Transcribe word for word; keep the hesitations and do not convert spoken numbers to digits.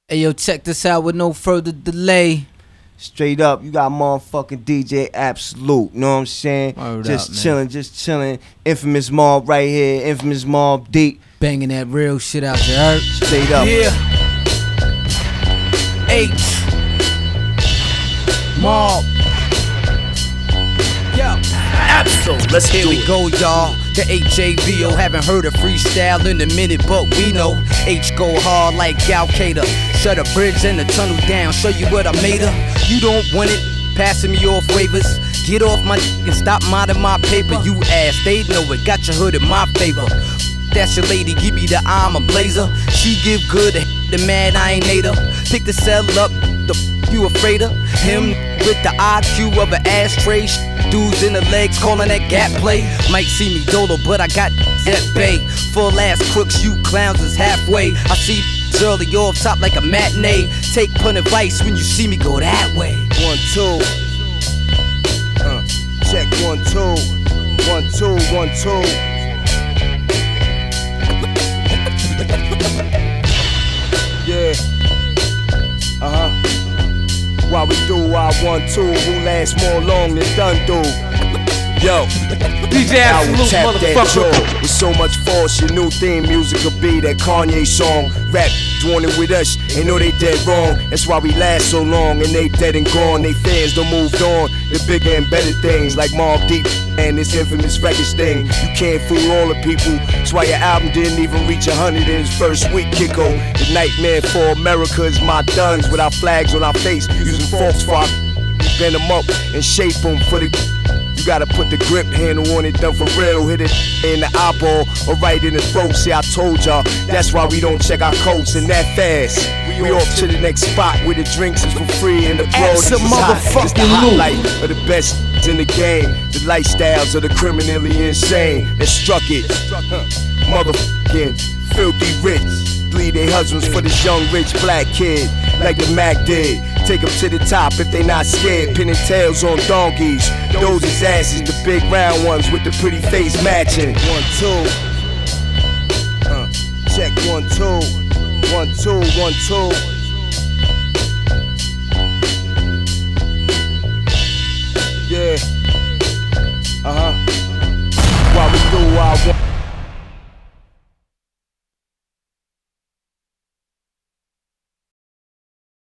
Hey yo, check this out with no further delay. Straight up, you got motherfucking D J Absolute, you know what I'm saying? Word just up, chilling, just chilling. Infamous Mob right here, Infamous Mob Deep. Banging that real shit out your heart. Straight up. Yeah. H. Mob. Yo. Absolute, let's Here do we it. go, y'all. The H A V O. Haven't heard a freestyle in a minute, but we know H go hard like Al Qaeda. Shut a bridge and the tunnel down. Show you what I made her. You don't want it. Passing me off waivers. Get off my d- and stop minding my paper. You ass, they know it. Got your hood in my favor. That's your lady, give me the arm, a blazer. She give good, the man I ain't made her. Pick the cell up, the f- you afraid of? Him with the I Q of an ashtray. Dudes in the legs calling that gap play. Might see me dolo, but I got that bay. Full ass crooks, you clowns is halfway. I see early off top like a matinee. Take pun advice when you see me go that way. One, two. Uh, check one, two. One, two, one, two. Yeah. Uh-huh. While we do our one, two, who lasts more long than done do? Yo, D J I will Absolute, tap that motherfucker. jaw. With so much force, your new theme music could be that Kanye song. Rap doing it with us, ain't know they dead wrong. That's why we last so long, and they dead and gone. They fans done moved on to bigger and better things like Mobb Deep and this infamous records thing. You can't fool all the people. That's why your album didn't even reach a hundred in its first week. Kicko, the nightmare for America is my duns with our flags on our face, using forks for our bend them up and shape them for the. You gotta put the grip handle on it, done for real. Hit it in the eyeball or right in the throat. See, I told y'all, that's why we don't check our coats and that fast. We off to the next spot where the drinks is for free and the broad is hot. It's the hot light of the best in the game. The lifestyles of the criminally insane that struck it. Motherfucking filthy rich. Leave their husbands for this young rich black kid, like the Mac did. Take them to the top if they not scared. Pinning tails on donkeys. Those is asses, the big round ones with the pretty face matching. One, two. Uh, check one, two. One, two, one, two.